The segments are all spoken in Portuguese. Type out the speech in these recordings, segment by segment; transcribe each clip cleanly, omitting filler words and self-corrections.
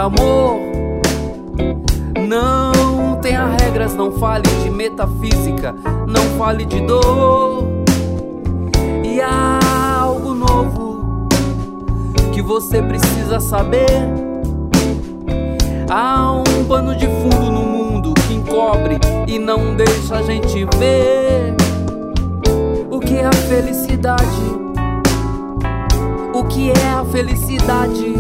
amor. Não tenha regras, não fale de metafísica, não fale de dor. E há algo novo que você precisa saber. Há um pano de fundo no mundo que encobre e não deixa a gente ver o que é a felicidade. O que é a felicidade?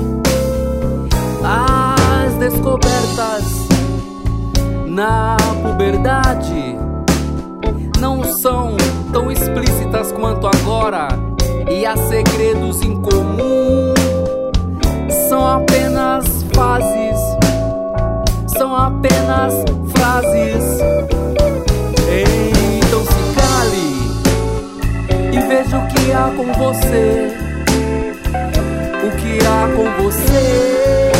As descobertas na puberdade não são tão explícitas quanto agora, e há segredos em comum. São apenas fases, são apenas frases. Então se cale e veja o que há com você. O que há com você?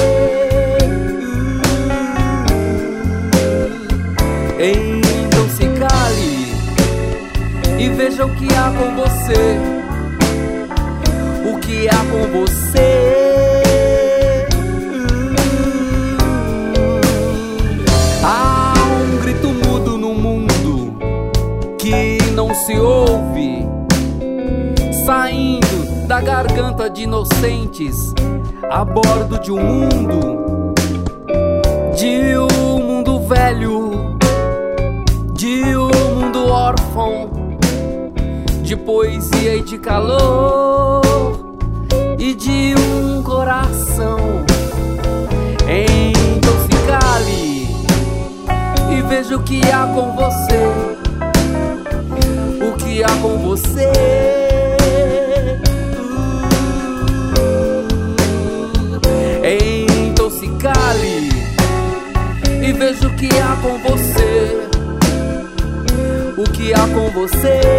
Então se cale e veja o que há com você. O que há com você? Há um grito mudo no mundo que não se ouve, saindo da garganta de inocentes a bordo de um mundo velho, de um mundo órfão, de poesia e de calor e de um coração. Então se cale e veja o que há com você. O que há com você? Então se cale e veja o que há com você. O que há com você?